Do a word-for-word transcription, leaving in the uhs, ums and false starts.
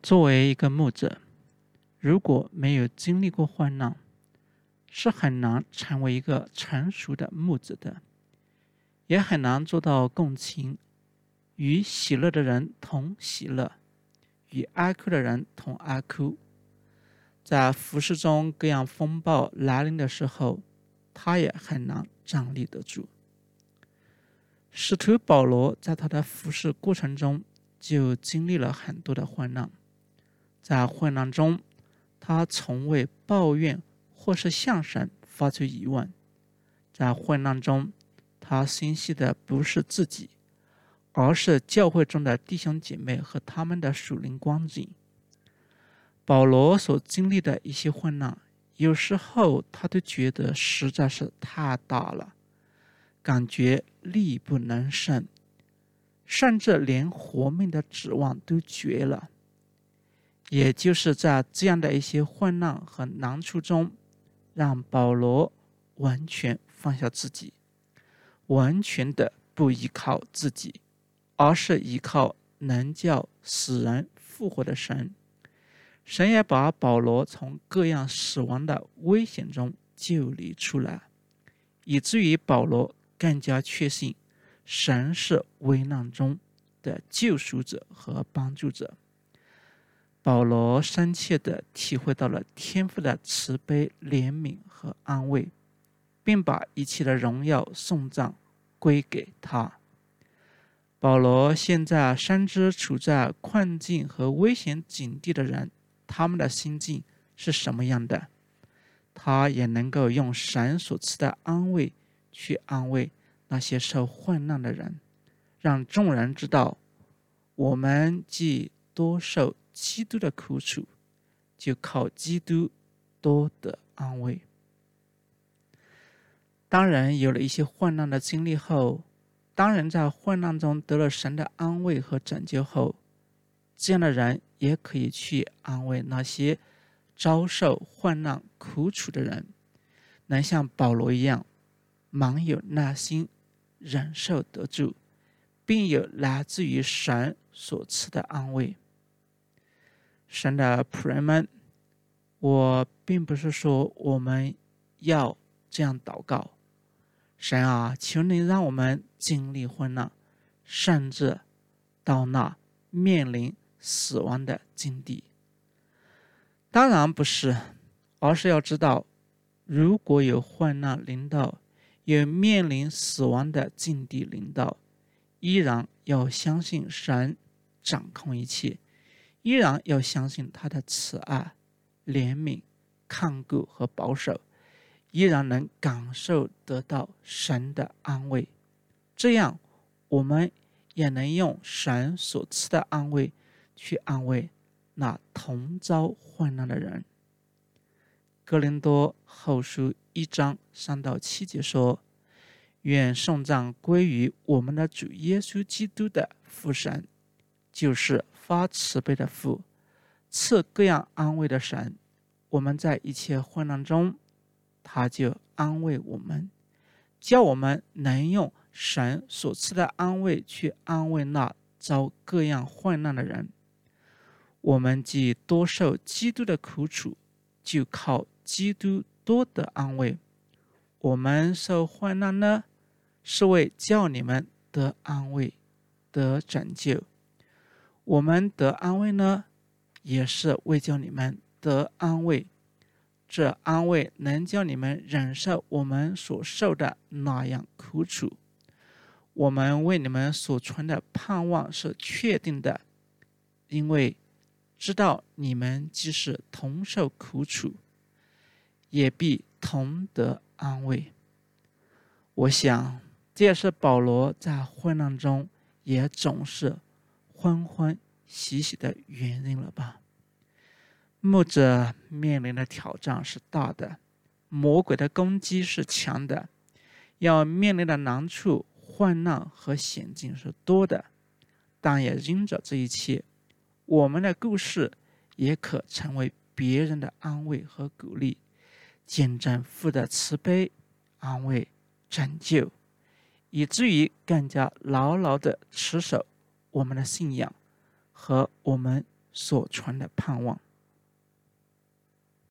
作为一个牧者，如果没有经历过患难，是很难成为一个成熟的牧者的，也很难做到共情，与喜乐的人同喜乐，与哀哭的人同哀哭。在服事中各样风暴来临的时候，他也很难站立得住。使徒保罗在他的服事过程中就经历了很多的患难，在患难中他从未抱怨或是向神发出疑问，在患难中他心系的不是自己，而是教会中的弟兄姐妹和他们的属灵光景。保罗所经历的一些患难，有时候他都觉得实在是太大了，感觉力不能胜，甚至连活命的指望都绝了。也就是在这样的一些患难和难处中，让保罗完全放下自己，完全的不依靠自己，而是依靠能叫死人复活的神。神也把保罗从各样死亡的危险中救离出来，以至于保罗更加确信神是危难中的救赎者和帮助者。保罗深切地体会到了天父的慈悲、怜悯和安慰，并把一切的荣耀颂赞归给他。保罗现在深知处在困境和危险境地的人，他们的心境是什么样的，他也能够用神所赐的安慰去安慰那些受患难的人，让众人知道，我们既多受基督的苦楚，就靠基督多得安慰。当人有了一些患难的经历后，当人在患难中得了神的安慰和拯救后，这样的人也可以去安慰那些遭受患难苦楚的人，能像保罗一样，满有耐心，忍受得住，并有来自于神所赐的安慰。神的仆人们，我并不是说我们要这样祷告，神啊，求你让我们经历患难，甚至到那面临死亡的境地。当然不是，而是要知道，如果有患难临到，有面临死亡的境地临到，依然要相信神掌控一切，依然要相信他的慈爱、怜悯、看顾和保守，依然能感受得到神的安慰。这样我们也能用神所赐的安慰去安慰那同遭患难的人。哥林多后书一章三到七节说，愿颂赞归于我们的主耶稣基督的父神，就是发慈悲的父，赐各样安慰的神。我们在一切患难中，他就安慰我们，叫我们能用神所赐的安慰去安慰那遭各样患难的人。我们既多受基督的苦楚，就靠基督多得安慰。我们受患难呢，是为叫你们得安慰，得拯救。我们得安慰呢，也是为叫你们得安慰。这安慰能叫你们忍受我们所受的那样苦楚。我们为你们所存的盼望是确定的，因为知道你们即使同受苦楚，也必同得安慰。我想这也是保罗在患难中也总是欢欢喜喜的原因了吧。牧者面临的挑战是大的，魔鬼的攻击是强的，要面临的难处、患难和险境是多的，但也因着这一切，我们的故事也可成为别人的安慰和鼓励，见证父的慈悲、安慰、拯救，以至于更加牢牢地持守我们的信仰和我们所传的盼望。